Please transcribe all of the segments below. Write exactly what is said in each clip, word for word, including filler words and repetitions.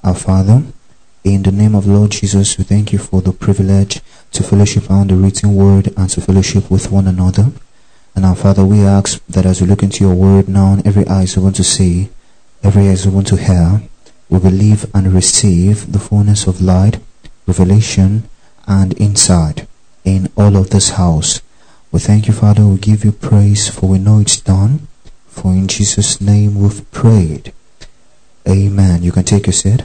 Our Father, in the name of Lord Jesus, we thank you for the privilege to fellowship on the written word and to fellowship with one another. And our Father, we ask that as we look into your word now, every eye is open to see, every ear is open to hear, we believe and receive the fullness of light, revelation, and insight in all of this house. We thank you, Father. We give you praise, for we know it's done. For in Jesus' name we've prayed. Amen. You can take your seat.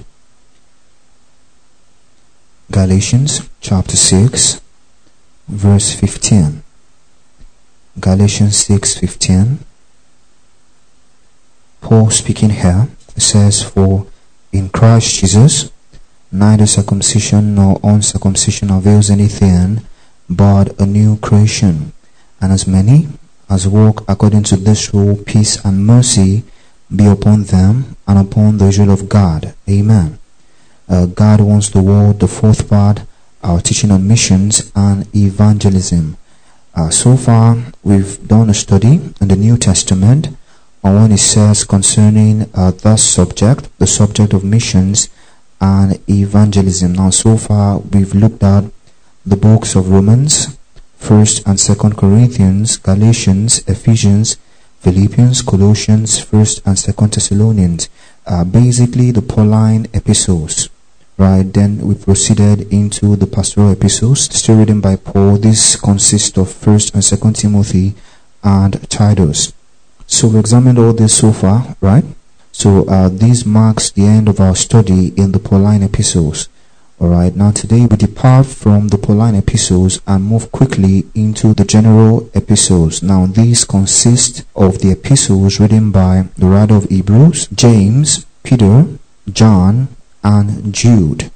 Galatians chapter six, verse fifteen. Galatians six fifteen. Paul speaking here says, "For in Christ Jesus neither circumcision nor uncircumcision avails anything, but a new creation. And as many as walk according to this rule, peace and mercy be upon them and upon the Israel of God." Amen. Uh, God wants the world, the fourth part, our teaching on missions and evangelism. Uh, so far, we've done a study in the New Testament on what it says concerning uh, that subject, the subject of missions and evangelism. Now, so far, we've looked at the books of Romans, First and Second Corinthians, Galatians, Ephesians, Philippians, Colossians, First and Second Thessalonians, uh, basically the Pauline epistles. Right, then we proceeded into the pastoral epistles, still written by Paul. This consists of First and Second Timothy and Titus. So we examined all this so far, right? So uh, this marks the end of our study in the Pauline epistles. Alright, now today we depart from the Pauline epistles and move quickly into the general epistles. Now these consist of the epistles written by the writer of Hebrews, James, Peter, John, and Jude.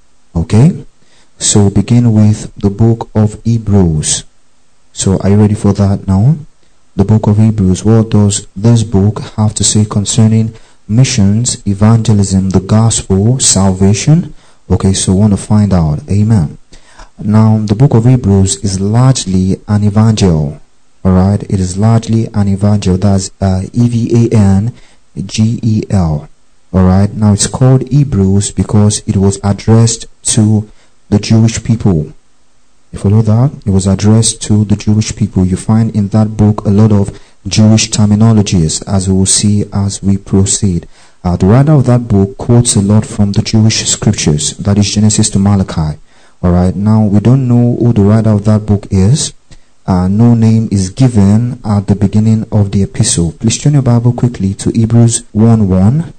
Okay, so begin with the book of Hebrews. So are you ready for that now? The book of Hebrews. What does this book have to say concerning missions, evangelism, the gospel, salvation? Okay, so we want to find out. Amen. Now the book of Hebrews is largely an evangel. Alright, it is largely an evangel. That's uh, E V A N G E L. Alright, now it's called Hebrews because it was addressed to the Jewish people. You follow that? It was addressed to the Jewish people. You find in that book a lot of Jewish terminologies, as we will see as we proceed. Uh, the writer of that book quotes a lot from the Jewish scriptures, that is Genesis to Malachi. Alright, now we don't know who the writer of that book is. Uh, no name is given at the beginning of the epistle. Please turn your Bible quickly to Hebrews one one.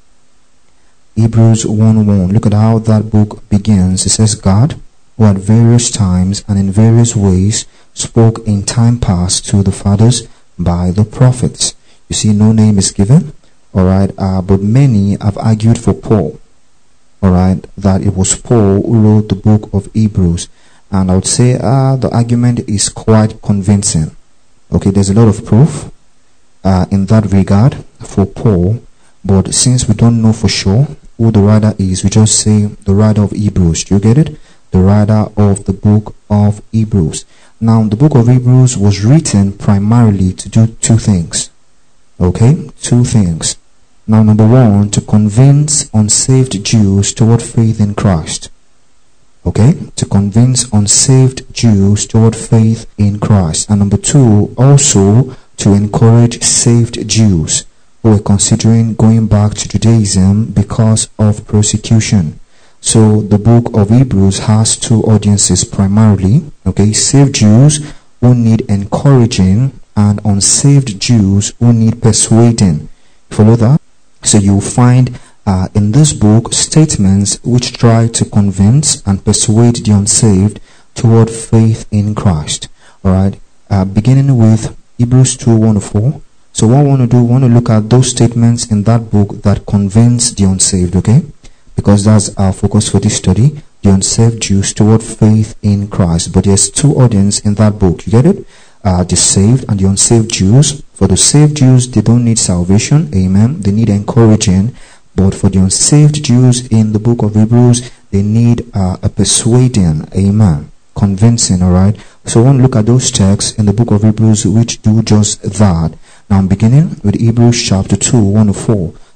Hebrews one one. Look at how that book begins. It says, "God, who at various times and in various ways spoke in time past to the fathers by the prophets." You see, no name is given. Alright, uh, but many have argued for Paul. Alright, that it was Paul who wrote the book of Hebrews. And I would say uh, the argument is quite convincing. Okay, there's a lot of proof uh, in that regard for Paul. But since we don't know for sure who the writer is, we just say the writer of Hebrews. Do you get it? The writer of the book of Hebrews. Now, the book of Hebrews was written primarily to do two things. Okay, two things. Now, number one, to convince unsaved Jews toward faith in Christ. Okay, to convince unsaved Jews toward faith in Christ. And number two, also to encourage saved Jews who were considering going back to Judaism because of persecution. So the book of Hebrews has two audiences primarily. Okay, saved Jews who need encouraging and unsaved Jews who need persuading. Follow that? So you'll find uh, in this book statements which try to convince and persuade the unsaved toward faith in Christ. Alright, uh, beginning with Hebrews two one to four. So what I want to do, I want to look at those statements in that book that convince the unsaved, okay? Because that's our focus for this study, the unsaved Jews toward faith in Christ. But there's two audiences in that book, you get it? Uh, the saved and the unsaved Jews. For the saved Jews, they don't need salvation, amen. They need encouraging. But for the unsaved Jews in the book of Hebrews, they need uh, a persuading, amen. Convincing, alright. So I want to look at those texts in the book of Hebrews which do just that. Now I'm beginning with Hebrews chapter two, one to four.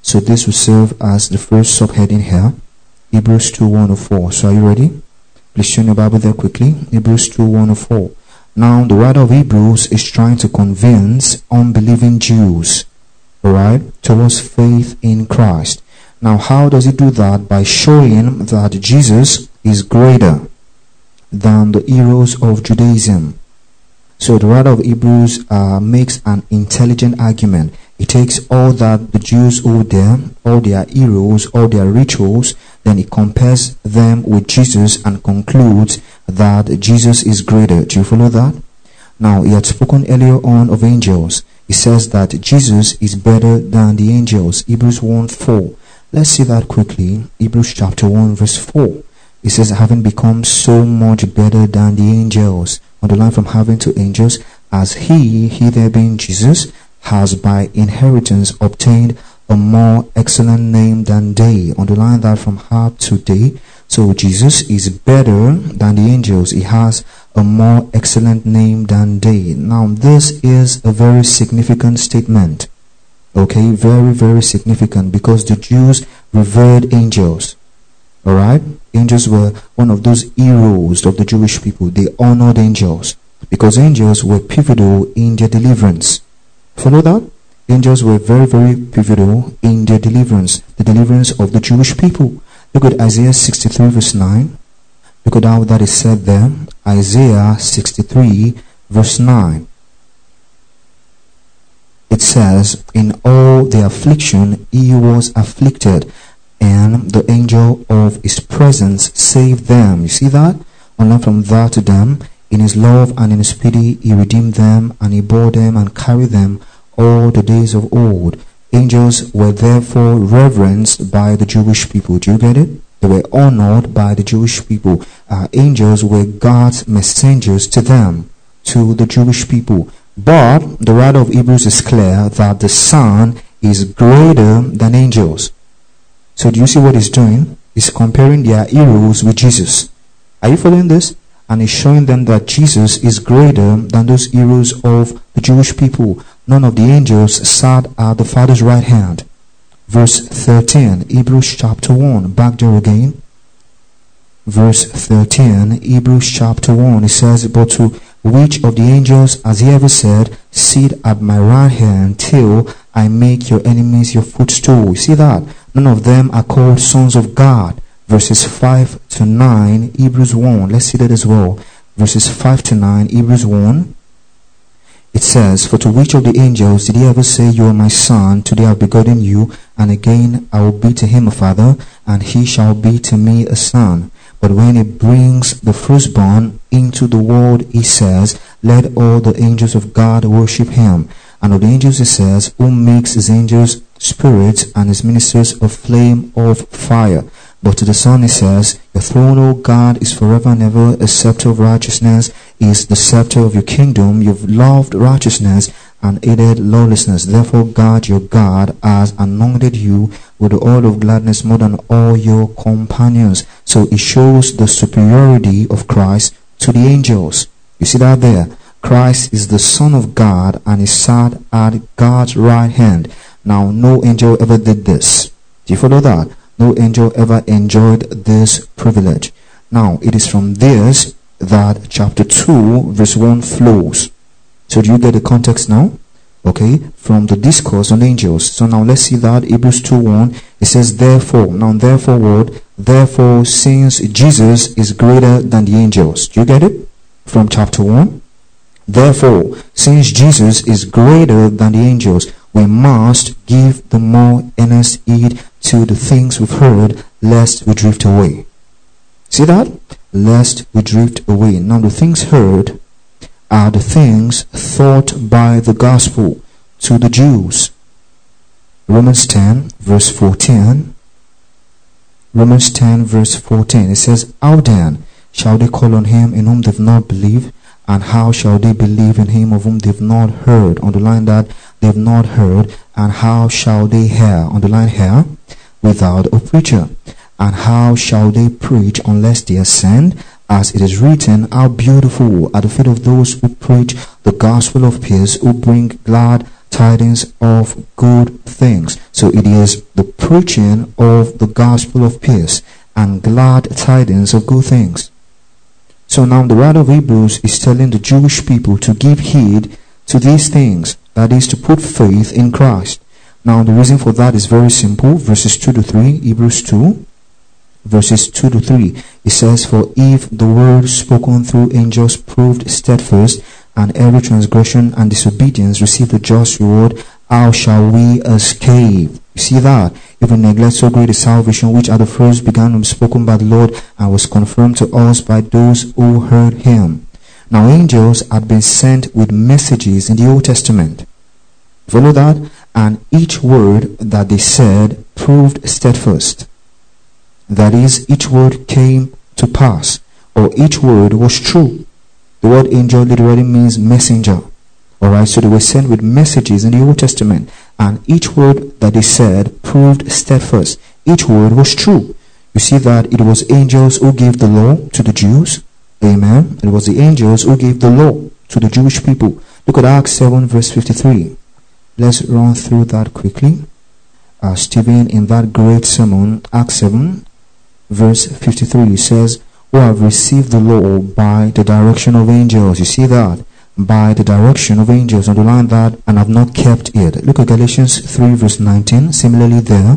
So this will serve as the first subheading here. Hebrews two one to four. So are you ready? Please turn your Bible there quickly. Hebrews two one to four. Now the writer of Hebrews is trying to convince unbelieving Jews, alright, towards faith in Christ. Now how does he do that? By showing that Jesus is greater than the heroes of Judaism. So the writer of Hebrews uh, makes an intelligent argument. He takes all that the Jews owe them, all their heroes, all their rituals, then he compares them with Jesus and concludes that Jesus is greater. Do you follow that? Now, he had spoken earlier on of angels. He says that Jesus is better than the angels. Hebrews one four. Let's see that quickly. Hebrews chapter one verse four. It says, having become so much better than the angels. Underline from having to angels, as he, he there being Jesus, has by inheritance obtained a more excellent name than they. Underline that from heart to day. So Jesus is better than the angels. He has a more excellent name than they. Now this is a very significant statement. Okay, very, very significant, because the Jews revered angels. Alright? Angels were one of those heroes of the Jewish people. They honored angels because angels were pivotal in their deliverance. Follow that? Angels were very, very pivotal in their deliverance, the deliverance of the Jewish people. Look at Isaiah sixty-three verse nine. Look at how that is said there. Isaiah sixty-three verse nine. It says, in all the affliction he was afflicted, and the angel of his presence saved them. You see that? And learn from that to them. In his love and in his pity he redeemed them, and he bore them and carried them all the days of old. Angels were therefore reverenced by the Jewish people. Do you get it? They were honored by the Jewish people. Uh, angels were God's messengers to them, to the Jewish people. But the writer of Hebrews is clear that the Son is greater than angels. So do you see what he's doing? He's comparing their heroes with Jesus. Are you following this? And he's showing them that Jesus is greater than those heroes of the Jewish people. None of the angels sat at the Father's right hand. Verse thirteen, Hebrews chapter one. Back there again. Verse thirteen, Hebrews chapter one. It says, but to which of the angels has he ever said, sit at my right hand till I make your enemies your footstool? You see that? None of them are called sons of God. Verses five to nine, Hebrews one. Let's see that as well. Verses five to nine, Hebrews one. It says, for to which of the angels did he ever say, you are my son, today I have begotten you, and again I will be to him a father, and he shall be to me a son? But when he brings the firstborn into the world, he says, let all the angels of God worship him. And of the angels he says, who makes his angels spirits and his ministers a flame of fire. But to the Son he says, your throne, O God, is forever and ever. A scepter of righteousness is the scepter of your kingdom. You've loved righteousness and hated lawlessness. Therefore God, your God, has anointed you with the oil of gladness more than all your companions. So it shows the superiority of Christ to the angels. You see that there? Christ is the Son of God and is sat at God's right hand. Now, no angel ever did this. Do you follow that? No angel ever enjoyed this privilege. Now, it is from this that chapter two verse one flows. So do you get the context now? Okay, from the discourse on angels. So now let's see that Hebrews two one. It says therefore. Now therefore word. Therefore, since Jesus is greater than the angels. Do you get it? From chapter one. Therefore, since Jesus is greater than the angels, we must give the more earnest heed to the things we've heard, lest we drift away. See that? Lest we drift away. Now the things heard are the things taught by the gospel to the Jews. Romans ten verse fourteen. Romans ten verse fourteen. It says, how then shall they call on him in whom they've not believed? And how shall they believe in him of whom they've not heard? Underline that, they've not heard. And how shall they hear? Underline hear, without a preacher. And how shall they preach unless they are sent? As it is written, how beautiful are the feet of those who preach the gospel of peace, who bring glad tidings of good things. So it is the preaching of the gospel of peace and glad tidings of good things. So now the writer of Hebrews is telling the Jewish people to give heed to these things, that is, to put faith in Christ. Now the reason for that is very simple. Verses two to three, Hebrews two, verses two to three. It says, "For if the word spoken through angels proved steadfast, and every transgression and disobedience received a just reward, how shall we escape?" You see that? If we neglect so great a salvation, which at the first began to be spoken by the Lord, and was confirmed to us by those who heard him. Now angels had been sent with messages in the Old Testament. Follow that? And each word that they said proved steadfast. That is, each word came to pass, or each word was true. The word angel literally means messenger. Alright, so they were sent with messages in the Old Testament, and each word that they said proved steadfast. Each word was true. You see that it was angels who gave the law to the Jews. Amen. It was the angels who gave the law to the Jewish people. Look at Acts seven verse fifty-three. Let's run through that quickly. Uh, Stephen, in that great sermon, Acts seven verse fifty-three, says, "Who have received the law by the direction of angels." You see that? By the direction of angels. Underline that, "and have not kept it." Look at Galatians three verse nineteen. Similarly there,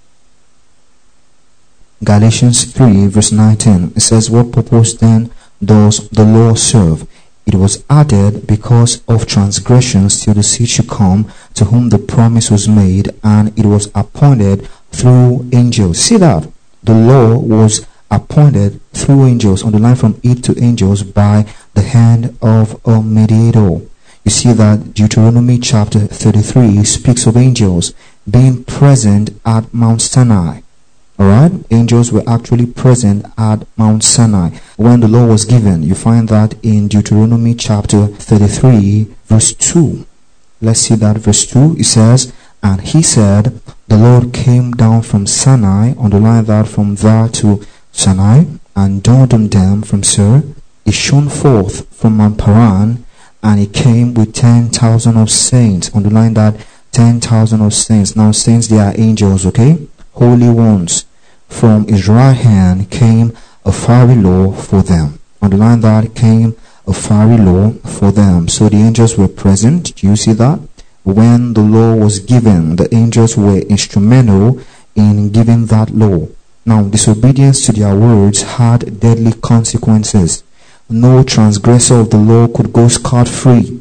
Galatians three verse nineteen, it says, "What purpose then does the law serve? It was added because of transgressions till the seed should come, to whom the promise was made, and it was appointed through angels." See that? The law was appointed through angels, on the line from it to angels, by the hand of a mediator. You see that Deuteronomy chapter thirty-three speaks of angels being present at Mount Sinai. Alright, angels were actually present at Mount Sinai when the law was given. You find that in Deuteronomy chapter thirty-three verse two. Let's see that verse two. It says, "And he said, the Lord came down from Sinai," underline that, from there to Sinai, "and dawned on them from Seir. He shone forth from Mount Paran, and he came with ten thousand of saints." Underline that, ten thousand of saints. Now saints, they are angels, okay? Holy ones. "From his right hand came a fiery law for them." Underline that, came a fiery law for them. So the angels were present. Do you see that? When the law was given, the angels were instrumental in giving that law. Now, disobedience to their words had deadly consequences. No transgressor of the law could go scot-free.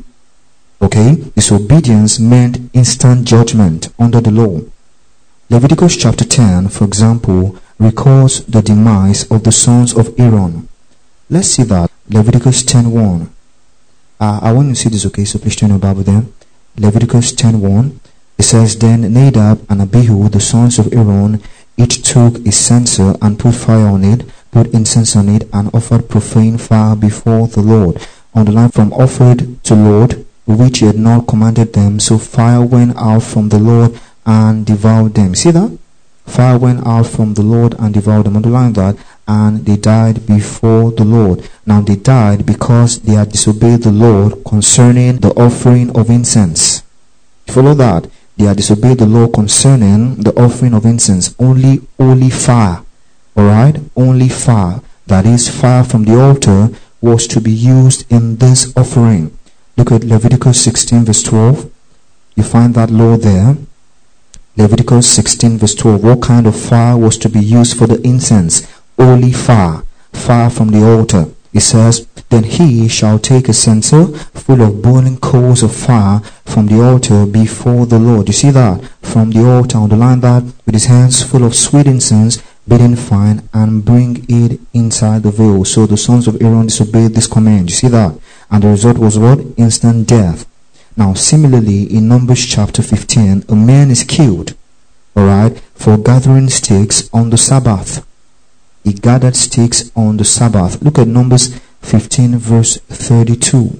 Okay? Disobedience meant instant judgment under the law. Leviticus chapter ten, for example, records the demise of the sons of Aaron. Let's see that. Leviticus ten one. Uh, I want you to see this, okay? So please turn your Bible there. Leviticus ten one. It says, "Then Nadab and Abihu, the sons of Aaron, each took a censer and put fire on it, put incense on it, and offered profane fire before the Lord." On the line from offered to Lord, which he had not commanded them. So fire went out from the Lord and devoured them. See that? Fire went out from the Lord and devoured them. Underline that. "And they died before the Lord." Now they died because they had disobeyed the Lord concerning the offering of incense. Follow that? They had disobeyed the law concerning the offering of incense. Only holy fire. Alright? Only fire. That is, fire from the altar was to be used in this offering. Look at Leviticus sixteen verse twelve. You find that law there. Leviticus sixteen verse twelve. What kind of fire was to be used for the incense? Holy fire. Fire from the altar. It says, "Then he shall take a censer full of boiling coals of fire from the altar before the Lord." You see that? From the altar, underline that, "with his hands full of sweet incense, beaten fine, and bring it inside the veil." So the sons of Aaron disobeyed this command. You see that? And the result was what? Instant death. Now similarly, in Numbers chapter fifteen, a man is killed, alright, for gathering sticks on the Sabbath. He gathered sticks on the Sabbath. Look at Numbers fifteen verse thirty-two.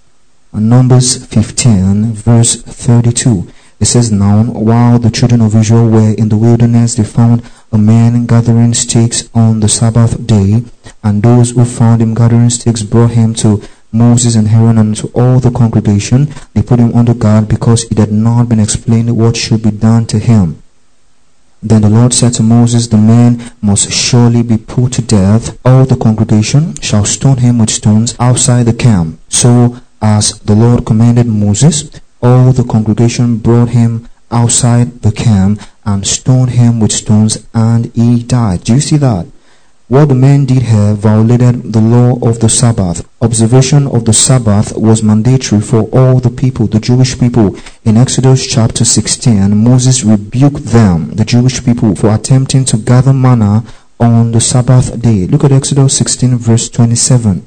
Numbers fifteen verse thirty-two. It says, "Now while the children of Israel were in the wilderness, they found a man gathering sticks on the Sabbath day, and those who found him gathering sticks brought him to Moses and Aaron and to all the congregation. They put him under guard because it had not been explained what should be done to him. Then the Lord said to Moses, the man must surely be put to death. All the congregation shall stone him with stones outside the camp. So as the Lord commanded Moses, all the congregation brought him outside the camp and stoned him with stones, and he died. Do you see that? What the man did here violated the law of the Sabbath. Observation of the Sabbath was mandatory for all the people, the Jewish people. In Exodus chapter sixteen, Moses rebuked them, the Jewish people, for attempting to gather manna on the Sabbath day. Look at Exodus sixteen verse twenty-seven.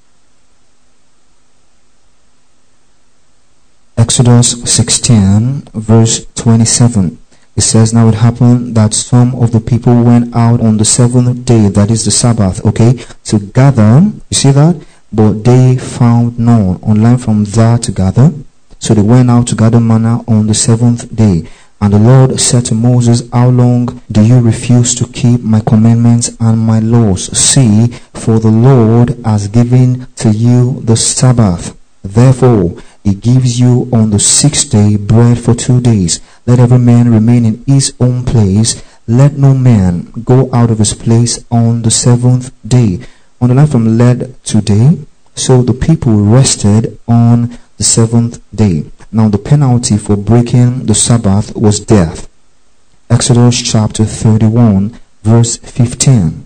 Exodus sixteen verse twenty-seven. It says, now it happened that some of the people went out on the seventh day, that is the Sabbath, okay, to gather. You see that? But they found none. Online from that to gather. So they went out to gather manna on the seventh day. And the Lord said to Moses, how long do you refuse to keep my commandments and my laws? See, for the Lord has given to you the Sabbath. Therefore, he gives you on the sixth day bread for two days. Let every man remain in his own place. Let no man go out of his place on the seventh day. On the line from let today. So the people rested on the seventh day. Now the penalty for breaking the Sabbath was death. Exodus chapter thirty-one verse fifteen.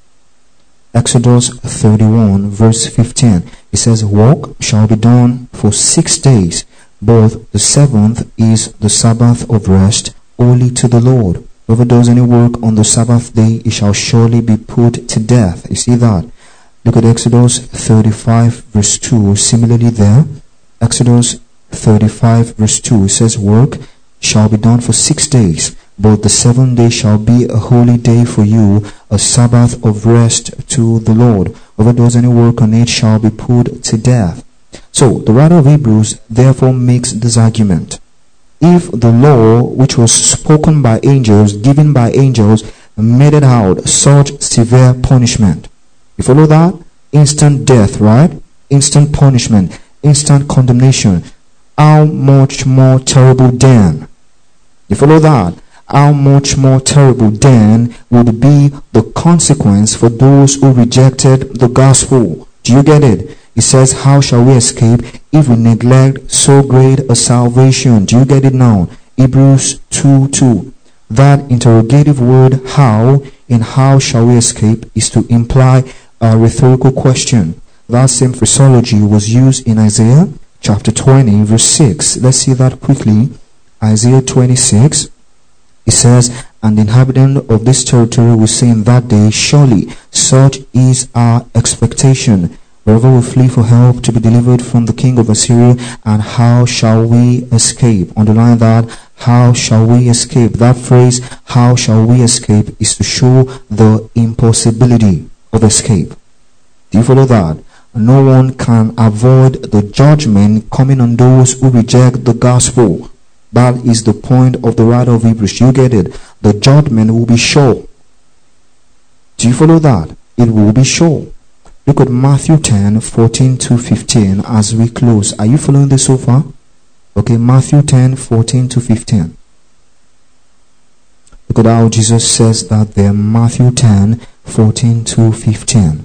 Exodus thirty-one verse fifteen. It says, work shall be done for six days, but the seventh is the Sabbath of rest, holy to the Lord. Whoever does any work on the Sabbath day, he shall surely be put to death. You see that? Look at Exodus thirty-five verse two. Similarly there, Exodus thirty-five verse two. It says, work shall be done for six days, but the seventh day shall be a holy day for you, a Sabbath of rest to the Lord. Whoever does any work on it shall be put to death. So, the writer of Hebrews therefore makes this argument. If the law, which was spoken by angels, given by angels, meted out such severe punishment. You follow that? Instant death, right? Instant punishment, instant condemnation. How much more terrible then? You follow that? How much more terrible then would be the consequence for those who rejected the gospel? Do you get it? It says, how shall we escape if we neglect so great a salvation? Do you get it now? Hebrews two two. That interrogative word, how, in how shall we escape, is to imply a rhetorical question. That same phraseology was used in Isaiah chapter twenty verse six. Let's see that quickly. Isaiah twenty-six. It says, and the inhabitant of this territory will say in that day, surely such is our expectation. Wherever we flee for help to be delivered from the king of Assyria, and how shall we escape? Underline that, how shall we escape? That phrase, how shall we escape, is to show the impossibility of escape. Do you follow that? No one can avoid the judgment coming on those who reject the gospel. That is the point of the writer of Hebrews. You get it? The judgment will be sure. Do you follow that? It will be sure. Look at Matthew ten, fourteen to fifteen as we close. Are you following this so far? Okay, Matthew ten, fourteen to fifteen. Look at how Jesus says that there. Matthew ten, fourteen to fifteen.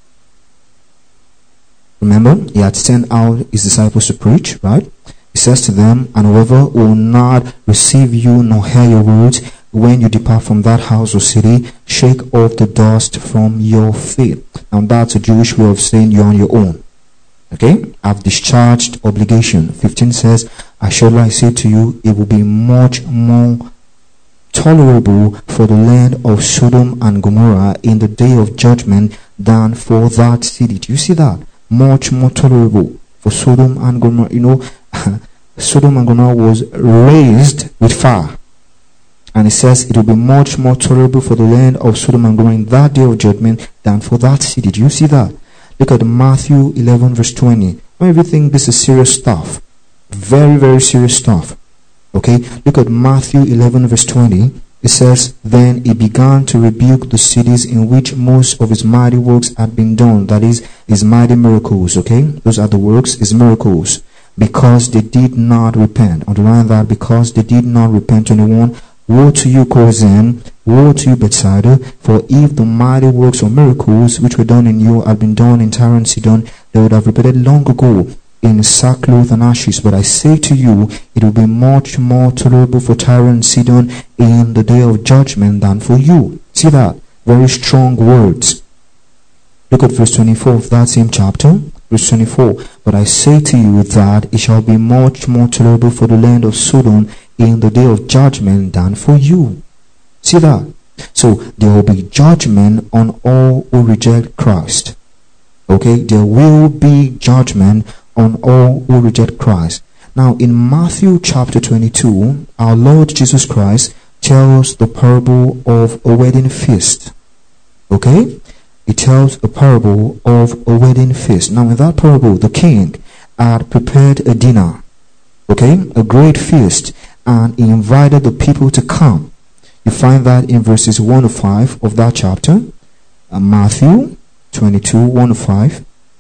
Remember, he had sent out his disciples to preach, right? He says to them, and whoever will not receive you nor hear your words, when you depart from that house or city, shake off the dust from your feet. Now that's a Jewish way of saying you're on your own. Okay? I've discharged obligation. fifteen says, assuredly I say to you, it will be much more tolerable for the land of Sodom and Gomorrah in the day of judgment than for that city. Do you see that? Much more tolerable for Sodom and Gomorrah. You know, Sodom and Gomorrah was raised with fire. And it says it will be much more tolerable for the land of Sodom and Gomorrah in that day of judgment than for that city. Do you see that? Look at Matthew eleven verse twenty. Don't you think this is serious stuff? Very, very serious stuff. Okay? Look at Matthew eleven verse twenty. It says, then he began to rebuke the cities in which most of his mighty works had been done. That is, his mighty miracles, okay? Those are the works, his miracles. Because they did not repent. Underline that, because they did not repent. twenty-one, woe to you, Chorazin! Woe to you, Bethsaida! For if the mighty works or miracles which were done in you had been done in Tyre and Sidon, they would have repented long ago in sackcloth and ashes. But I say to you, it will be much more tolerable for Tyre and Sidon in the day of judgment than for you. See that? Very strong words. Look at verse twenty-four of that same chapter. Verse twenty-four, but I say to you that it shall be much more tolerable for the land of Sodom in the day of judgment than for you. See that? So there will be judgment on all who reject Christ. Okay, there will be judgment on all who reject Christ. Now in Matthew chapter twenty-two, our Lord Jesus Christ tells the parable of a wedding feast. Okay? He tells a parable of a wedding feast. Now in that parable, the king had prepared a dinner. Okay? A great feast. And he invited the people to come. You find that in verses one to five of that chapter. Uh, Matthew twenty-two, one to five.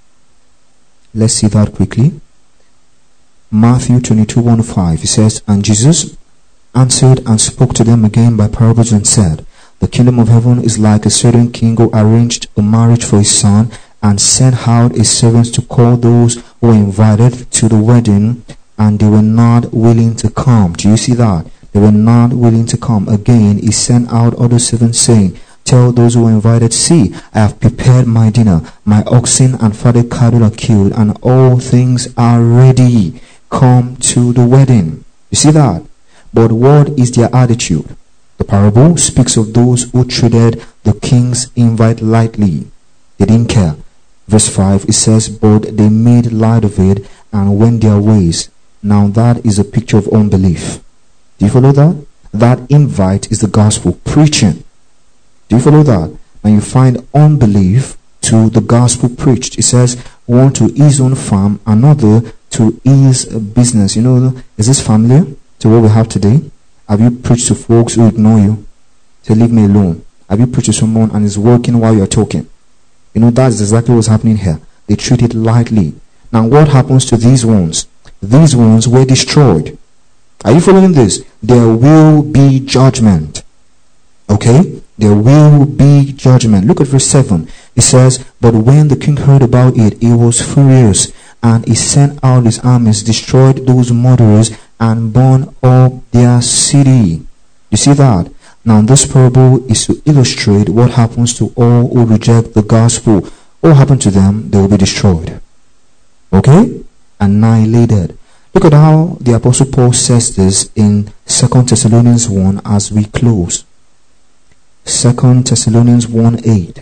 Let's see that quickly. Matthew twenty-two, one to five. It says, and Jesus answered and spoke to them again by parables and said, the kingdom of heaven is like a certain king who arranged a marriage for his son and sent out his servants to call those who were invited to the wedding, and they were not willing to come. Do you see that? They were not willing to come. Again, he sent out other servants saying, tell those who were invited, see, I have prepared my dinner. My oxen and fatted cattle are killed, and all things are ready. Come to the wedding. You see that? But what is their attitude? The parable speaks of those who treated the king's invite lightly. They didn't care. Verse five, it says, but they made light of it and went their ways. Now that is a picture of unbelief. Do you follow that? That invite is the gospel preaching. Do you follow that? And you find unbelief to the gospel preached. It says, one to his own farm, another to his business. You know, is this familiar to what we have today? Have you preached to folks who ignore you? Say, leave me alone. Have you preached to someone and is working while you're talking? You know, that's exactly what's happening here. They treat it lightly. Now, what happens to these ones? These ones were destroyed. Are you following this? There will be judgment. Okay? There will be judgment. Look at verse seven. It says, but when the king heard about it, he was furious, and he sent out his armies, destroyed those murderers, and burn up their city. You see that? Now this parable is to illustrate what happens to all who reject the gospel. What happened to them? They will be destroyed. Okay? Annihilated. Look at how the Apostle Paul says this in Second Thessalonians one as we close. Second Thessalonians one eight.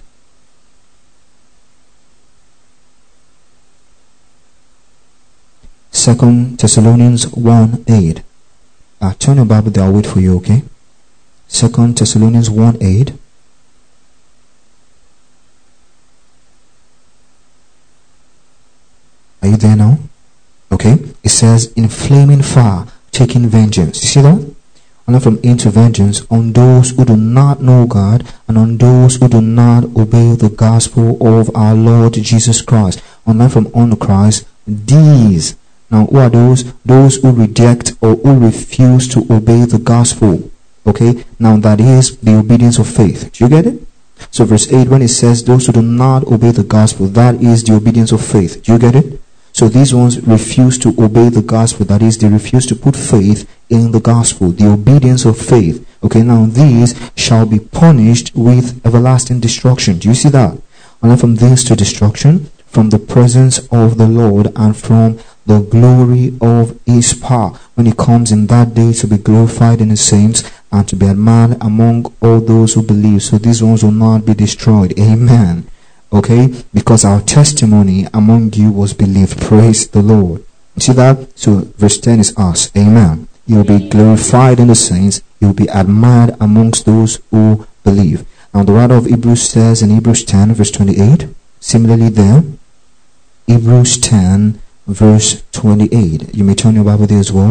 Second Thessalonians one eight. Uh, turn your Bible there, I'll wait for you, okay? Second Thessalonians one eight. Are you there now? Okay. It says, in flaming fire, taking vengeance. You see that? And from into vengeance on those who do not know God and on those who do not obey the gospel of our Lord Jesus Christ. And then from on Christ, these. Now, who are those? Those who reject or who refuse to obey the gospel. Okay? Now, that is the obedience of faith. Do you get it? So, verse eight, when it says those who do not obey the gospel, that is the obedience of faith. Do you get it? So, these ones refuse to obey the gospel. That is, they refuse to put faith in the gospel. The obedience of faith. Okay? Now, these shall be punished with everlasting destruction. Do you see that? And then from this to destruction, from the presence of the Lord and from the glory of his power, when he comes in that day to be glorified in his saints and to be admired among all those who believe. So these ones will not be destroyed. Amen. Okay? Because our testimony among you was believed. Praise the Lord. You see that? So verse ten is us. Amen. He will be glorified in the saints. He will be admired amongst those who believe. Now the writer of Hebrews says in Hebrews ten verse twenty-eight, similarly there, Hebrews ten verse twenty-eight. You may turn your Bible there as well.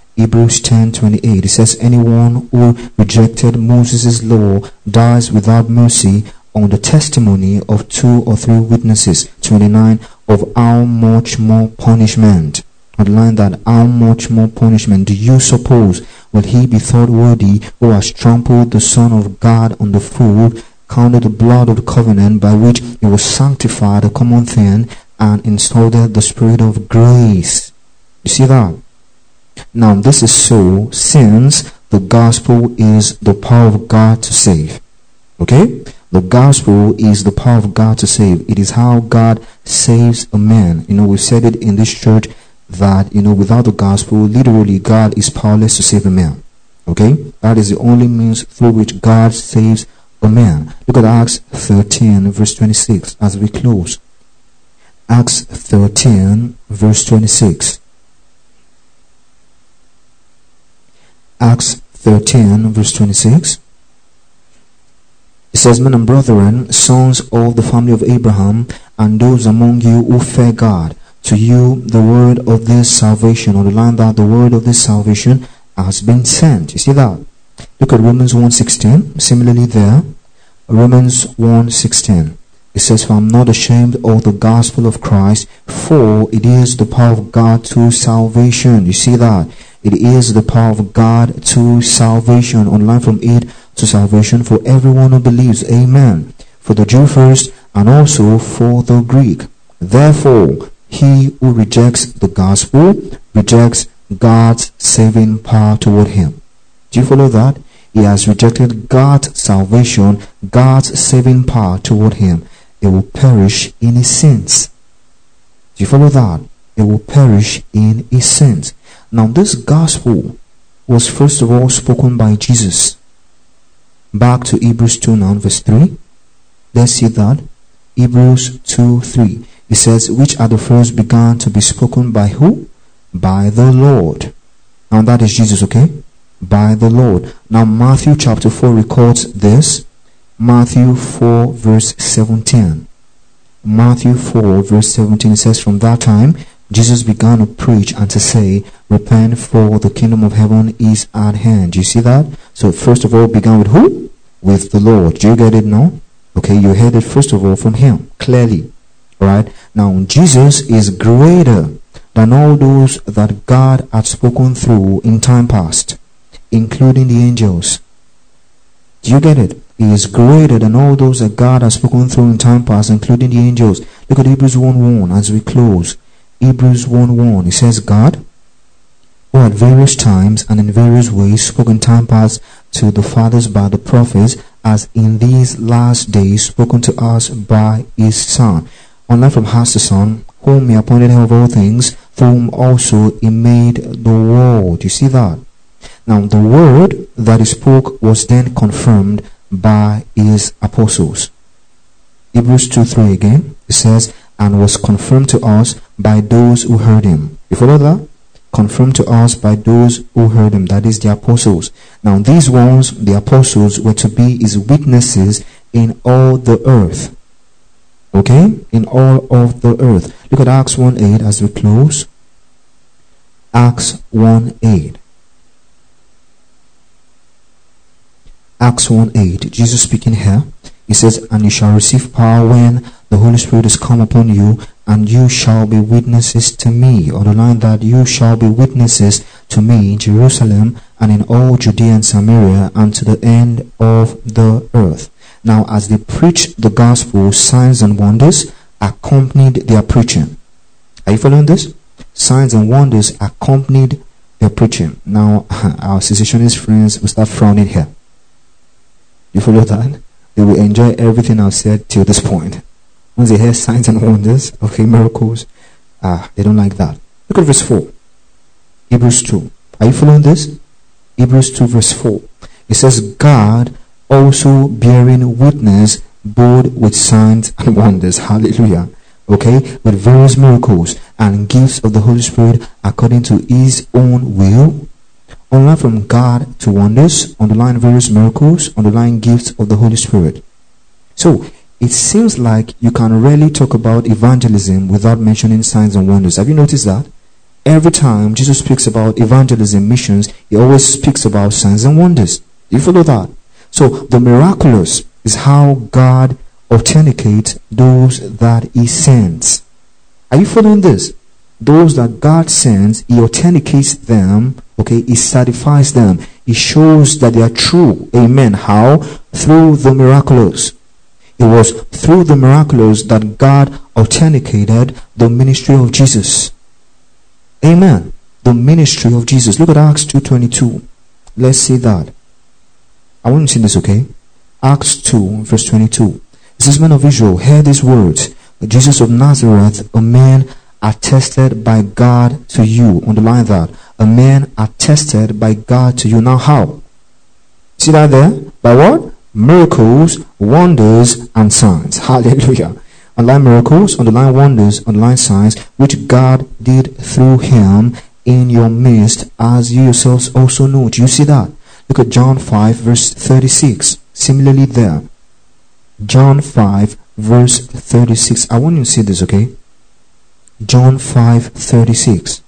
Hebrews ten twenty-eight. It says, anyone who rejected Moses' law dies without mercy on the testimony of two or three witnesses. twenty-nine. Of how much more punishment. Underline that. How much more punishment do you suppose will he be thought worthy who has trampled the Son of God on the foot, counted the blood of the covenant by which he was sanctified a common thing, and installed the Spirit of grace? You see that? Now this is so since the gospel is the power of God to save. Okay? The gospel is the power of God to save. It is how God saves a man. You know, we've said it in this church that, you know, without the gospel, literally God is powerless to save a man. Okay? That is the only means through which God saves a man. Look at Acts thirteen verse twenty-six as we close. Acts thirteen verse twenty-six. Acts thirteen verse twenty-six. It says, men and brethren, sons of the family of Abraham, and those among you who fear God, to you the word of this salvation. Underline that the word of this salvation has been sent. You see that? Look at Romans one sixteen. Similarly there, Romans one sixteen. It says, for I am not ashamed of the gospel of Christ, for it is the power of God to salvation. You see that? It is the power of God to salvation. Online from it to salvation for everyone who believes. Amen. For the Jew first, and also for the Greek. Therefore, he who rejects the gospel rejects God's saving power toward him. Do you follow that? He has rejected God's salvation, God's saving power toward him. It will perish in his sins. Do you follow that? It will perish in his sins. Now this gospel was first of all spoken by Jesus. Back to Hebrews two now, verse three. Let's see that. Hebrews two three. It says, which at the first began to be spoken by who? By the Lord. And that is Jesus, okay? By the Lord. Now Matthew chapter four records this. Matthew four verse seventeen. Matthew four verse seventeen. It says, from that time Jesus began to preach and to say, repent, for the kingdom of heaven is at hand. Do you see that? So first of all began with who? With the Lord. Do you get it now? Okay, you heard it first of all from him, clearly. Alright? Now Jesus is greater than all those that God had spoken through in time past, including the angels. Do you get it? He is greater than all those that God has spoken through in time past, including the angels. Look at Hebrews one one as we close. Hebrews one one. It says, God, who at various times and in various ways spoke in time past to the fathers by the prophets, as in these last days spoken to us by his Son. Online from heart to Son, whom he appointed heir of all things, through whom also he made the world. You see that? Now the word that he spoke was then confirmed by his apostles. Hebrews two three again. It says, and was confirmed to us by those who heard him. You follow that? Confirmed to us by those who heard him. That is the apostles. Now these ones, the apostles, were to be his witnesses in all the earth. Okay? In all of the earth. Look at Acts one eight as we close. Acts one eight. Acts one eight. Jesus speaking here. He says, and you shall receive power when the Holy Spirit is come upon you, and you shall be witnesses to me. Underline that, you shall be witnesses to me in Jerusalem and in all Judea and Samaria and to the end of the earth. Now as they preached the gospel, signs and wonders accompanied their preaching. Are you following this? Signs and wonders accompanied their preaching. Now our cessationist friends will start frowning here. You follow that? They will enjoy everything I've said till this point. Once they hear signs and wonders, okay, miracles, ah, they don't like that. Look at verse four. Hebrews two. Are you following this? Hebrews two verse four. It says, God also bearing witness both with signs and wonders. Hallelujah. Okay, with various miracles and gifts of the Holy Spirit according to his own will. Online from God to wonders, underline various miracles, underline gifts of the Holy Spirit. So, it seems like you can rarely talk about evangelism without mentioning signs and wonders. Have you noticed that? Every time Jesus speaks about evangelism, missions, he always speaks about signs and wonders. You follow that? So the miraculous is how God authenticates those that he sends. Are you following this? Those that God sends, he authenticates them, okay? He certifies them. He shows that they are true. Amen. How? Through the miraculous. It was through the miraculous that God authenticated the ministry of Jesus. Amen. The ministry of Jesus. Look at Acts two twenty-two. Let's see that. I want you to see this, okay? Acts two, verse twenty-two. It says, Men of Israel, hear these words. Jesus of Nazareth, a man attested by God to you. Underline that. A man attested by God to you. Now how? See that there? By what? Miracles, wonders, and signs. Hallelujah. Underline miracles, underline wonders, underline signs, which God did through him in your midst, as you yourselves also know. Do you see that? Look at John five, verse thirty-six. Similarly there. John five, verse thirty-six. I want you to see this, okay? John five, thirty-six.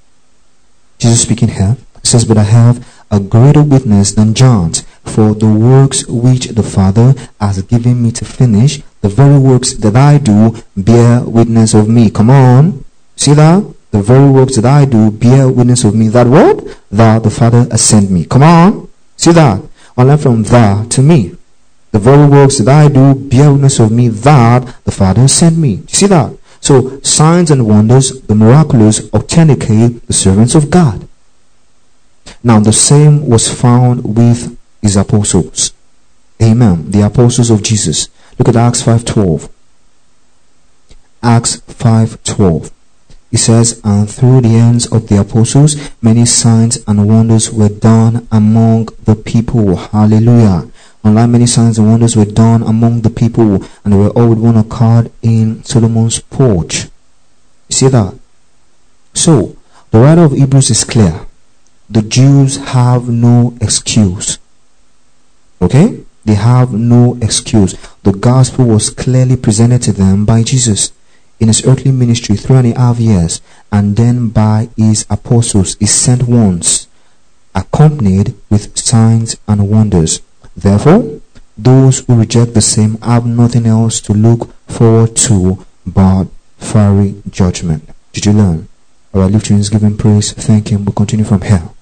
Jesus speaking here. It says, But I have a greater witness than John's, for the works which the Father has given me to finish, the very works that I do bear witness of me. Come on. See that? The very works that I do bear witness of me. That what? That the Father has sent me. Come on. See that? I learn from that to me. The very works that I do bear witness of me, that the Father has sent me. See that? So signs and wonders, the miraculous, authenticate the servants of God. Now the same was found with his apostles. Amen. The apostles of Jesus. Look at Acts five twelve. Acts five twelve. It says, And through the hands of the apostles, many signs and wonders were done among the people. Hallelujah. Unlike many signs and wonders were done among the people, and they were all with one accord in Solomon's porch. You see that? So, the writer of Hebrews is clear. The Jews have no excuse. Okay? They have no excuse. The gospel was clearly presented to them by Jesus in his earthly ministry, three and a half years, and then by his apostles, his sent ones, accompanied with signs and wonders. Therefore, those who reject the same have nothing else to look forward to but fiery judgment. Did you learn? Alright, lift your hands, give him praise, thank him. We'll continue from here.